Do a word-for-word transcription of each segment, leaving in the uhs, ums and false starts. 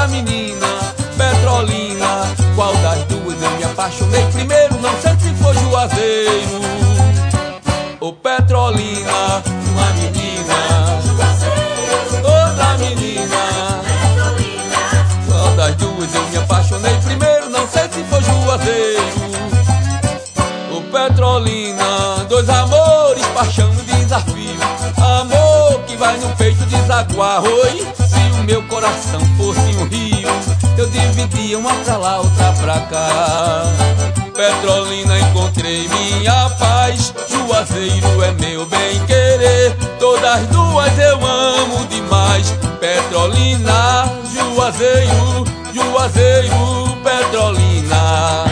outra menina, Petrolina. Qual das duas eu me apaixonei primeiro? Não sei se foi Juazeiro ou Petrolina. Uma menina, outra menina, qual das duas eu me apaixonei primeiro? Não sei se foi Juazeiro ou Petrolina. Dois amores, paixão e desafio, amor que vai no peito desaguar. Oi, se o meu coração fosse um rio, eu dividia uma pra lá, outra pra cá. Petrolina, encontrei minha paz, Juazeiro é meu bem-querer. Todas duas eu amo demais. Petrolina, Juazeiro, Juazeiro, Petrolina.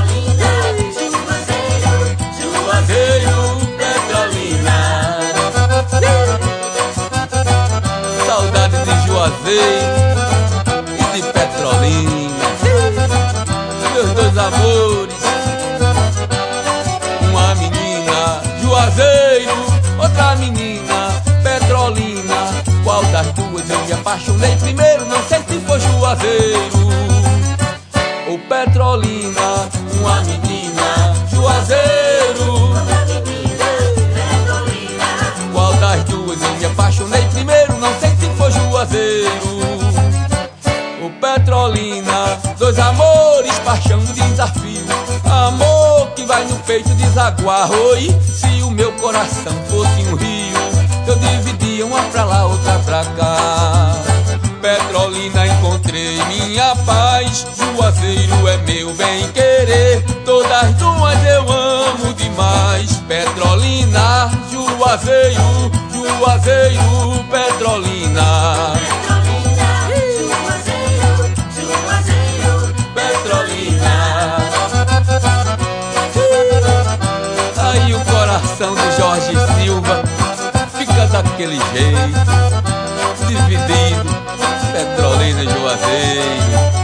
Juazeiro, Petrolina. Saudade de Juazeiro e de Petrolina, meus dois amores. Uma menina, Juazeiro, outra menina, Petrolina. Qual das duas eu me apaixonei primeiro? Não sei se foi Juazeiro ou Petrolina. Uma menina, Juazeiro, qual das duas eu me apaixonei primeiro? Não sei se foi Juazeiro ou Petrolina. Dois amores, paixão e desafio, amor que vai no peito desaguar. Oi, se o meu coração fosse um rio, eu dividia uma pra lá, outra pra cá. Petrolina, encontrei minha paz, Juazeiro é meu bem-querer. Todas duas eu amo demais. Petrolina, Juazeiro, Juazeiro, Petrolina. Aí o coração de Jorge Silva fica daquele jeito, dividido, Petrolina e Juazeiro.